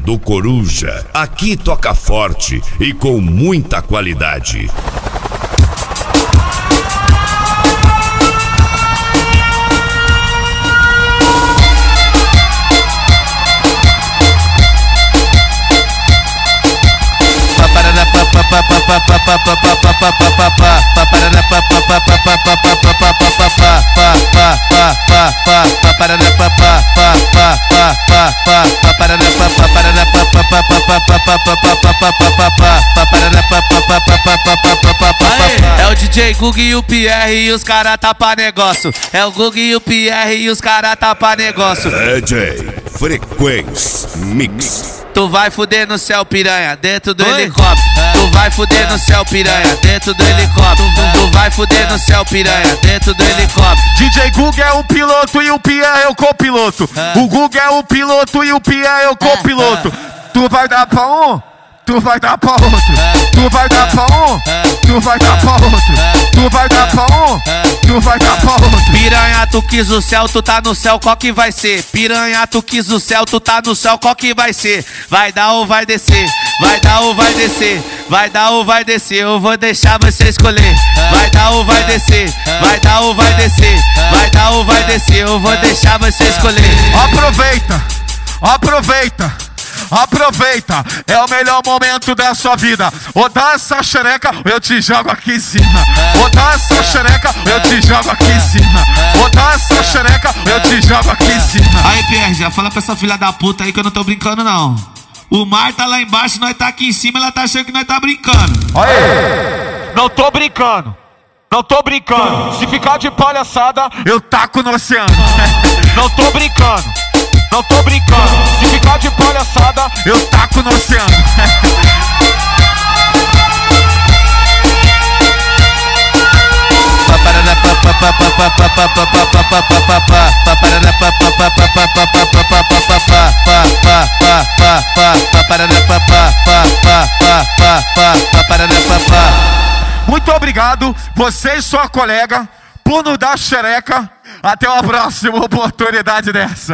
do Coruja. Aqui toca forte e com muita qualidade. É o DJ Gug e o PR e os cara tá pra negócio. É o Gug e o PR e os cara tá pra negócio. DJ Frequência Mix. Tu vai fuder no céu, piranha, dentro do helicóptero. Tu vai fuder no céu, piranha, dentro do helicóptero. Tu vai fuder no céu, piranha, dentro do helicóptero. DJ Gug é o piloto e o Pia é o copiloto. O Gug é o piloto e o Pia é o copiloto. Tu vai dar pra um, tu vai dar pra outro. Tu vai dar pra um, tu vai dar pra outro. Tu vai dar pra um, tu vai dar pra outro. Piranha, tu quis o céu, tu tá no céu, qual que vai ser? Piranha, tu quis o céu, tu tá no céu, qual que vai ser? Vai dar ou vai descer? Vai dar ou vai descer? Vai dar ou vai descer? Eu vou deixar você escolher. Vai dar ou vai descer? Vai dar ou vai descer? Vai dar ou vai descer? Eu vou deixar você escolher. Aproveita, aproveita. Aproveita, é o melhor momento da sua vida. Ou dá essa xereca, eu te jogo aqui em cima. Ou dá essa xereca, eu te jogo aqui em cima. Ou dá essa xereca, eu te jogo aqui em cima. Aí, PR, já fala pra essa filha da puta aí que eu não tô brincando, não. O mar tá lá embaixo, nós tá aqui em cima, ela tá achando que nós tá brincando. Aí, não tô brincando. Não tô brincando. Se ficar de palhaçada, eu taco no oceano. Não tô brincando. Não tô brincando. Se ficar de palhaçada, eu taco no oceano. Muito obrigado, você e sua colega, por nos dar xereca. Até uma próxima oportunidade dessa.